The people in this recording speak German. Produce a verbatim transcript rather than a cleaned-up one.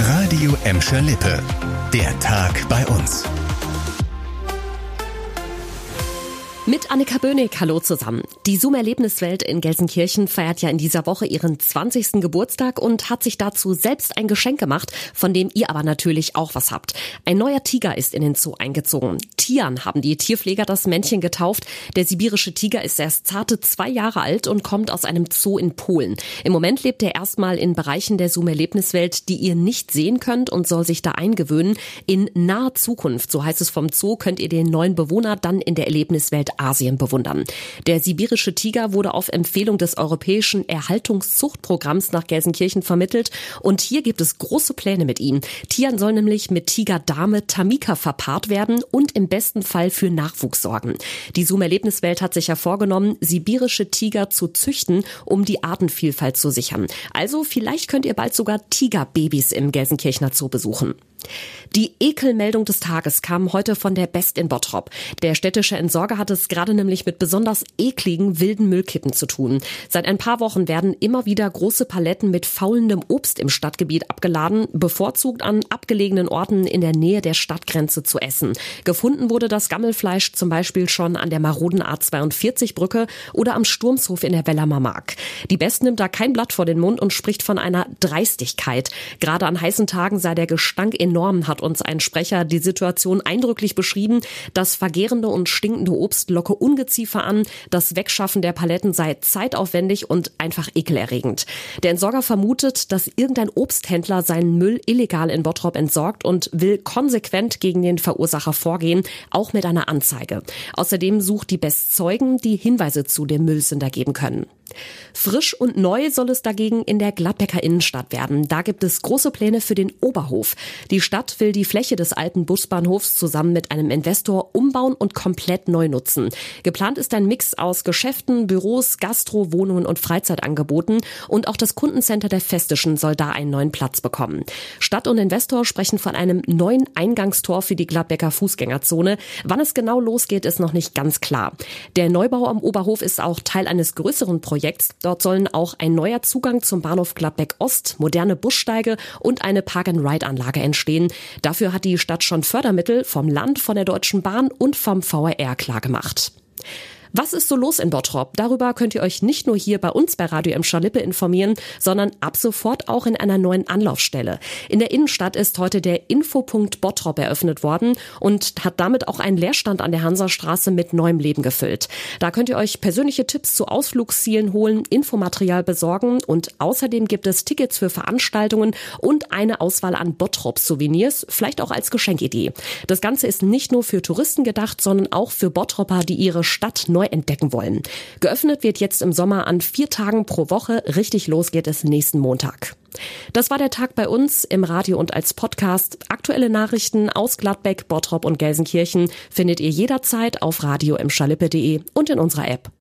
Radio Emscher Lippe. Der Tag bei uns. Mit Annika Böhnig, hallo zusammen. Die Zoom Erlebniswelt in Gelsenkirchen feiert ja in dieser Woche ihren zwanzigsten Geburtstag und hat sich dazu selbst ein Geschenk gemacht, von dem ihr aber natürlich auch was habt. Ein neuer Tiger ist in den Zoo eingezogen. Tian haben die Tierpfleger das Männchen getauft. Der sibirische Tiger ist erst zarte zwei Jahre alt und kommt aus einem Zoo in Polen. Im Moment lebt er erstmal in Bereichen der Zoom Erlebniswelt, die ihr nicht sehen könnt, und soll sich da eingewöhnen. In naher Zukunft, so heißt es vom Zoo, könnt ihr den neuen Bewohner dann in der Erlebniswelt Asien bewundern. Der sibirische Tiger wurde auf Empfehlung des Europäischen Erhaltungszuchtprogramms nach Gelsenkirchen vermittelt, und hier gibt es große Pläne mit ihm. Tian soll nämlich mit Tigerdame Tamika verpaart werden und im besten Fall für Nachwuchs sorgen. Die Zoom Erlebniswelt hat sich ja vorgenommen, sibirische Tiger zu züchten, um die Artenvielfalt zu sichern. Also vielleicht könnt ihr bald sogar Tigerbabys im Gelsenkirchener Zoo besuchen. Die Ekelmeldung des Tages kam heute von der Best in Bottrop. Der städtische Entsorger hat es gerade nämlich mit besonders ekligen wilden Müllkippen zu tun. Seit ein paar Wochen werden immer wieder große Paletten mit faulendem Obst im Stadtgebiet abgeladen, bevorzugt an abgelegenen Orten in der Nähe der Stadtgrenze zu essen. Gefunden wurde das Gammelfleisch zum Beispiel schon an der maroden A zweiundvierzig Brücke oder am Sturmshof in der Wellermer Mark. Die Best nimmt da kein Blatt vor den Mund und spricht von einer Dreistigkeit. Gerade an heißen Tagen sei der Gestank enorm, hat uns ein Sprecher die Situation eindrücklich beschrieben. Das vergärende und stinkende Obst locke Ungeziefer an, das Wegschaffen der Paletten sei zeitaufwendig und einfach ekelerregend. Der Entsorger vermutet, dass irgendein Obsthändler seinen Müll illegal in Bottrop entsorgt und will konsequent gegen den Verursacher vorgehen, auch mit einer Anzeige. Außerdem sucht die Best Zeugen, die Hinweise zu dem Müllsünder geben können. Frisch und neu soll es dagegen in der Gladbecker Innenstadt werden. Da gibt es große Pläne für den Oberhof. Die Stadt will die Fläche des alten Busbahnhofs zusammen mit einem Investor umbauen und komplett neu nutzen. Geplant ist ein Mix aus Geschäften, Büros, Gastro, Wohnungen und Freizeitangeboten, und auch das Kundencenter der Festischen soll da einen neuen Platz bekommen. Stadt und Investor sprechen von einem neuen Eingangstor für die Gladbecker Fußgängerzone. Wann es genau losgeht, ist noch nicht ganz klar. Der Neubau am Oberhof ist auch Teil eines größeren Projekts. Dort sollen auch ein neuer Zugang zum Bahnhof Gladbeck Ost, moderne Bussteige und eine Park-and-Ride-Anlage entstehen. Dafür hat die Stadt schon Fördermittel vom Land, von der Deutschen Bahn und vom V R R klargemacht. Was ist so los in Bottrop? Darüber könnt ihr euch nicht nur hier bei uns bei Radio Emscher Lippe informieren, sondern ab sofort auch in einer neuen Anlaufstelle. In der Innenstadt ist heute der Infopunkt Bottrop eröffnet worden und hat damit auch einen Leerstand an der Hansastraße mit neuem Leben gefüllt. Da könnt ihr euch persönliche Tipps zu Ausflugszielen holen, Infomaterial besorgen, und außerdem gibt es Tickets für Veranstaltungen und eine Auswahl an Bottrop-Souvenirs, vielleicht auch als Geschenkidee. Das Ganze ist nicht nur für Touristen gedacht, sondern auch für Bottropper, die ihre Stadt neu entdecken wollen. Geöffnet wird jetzt im Sommer an vier Tagen pro Woche. Richtig los geht es nächsten Montag. Das war der Tag bei uns im Radio und als Podcast. Aktuelle Nachrichten aus Gladbeck, Bottrop und Gelsenkirchen findet ihr jederzeit auf radio emscher lippe punkt de und in unserer App.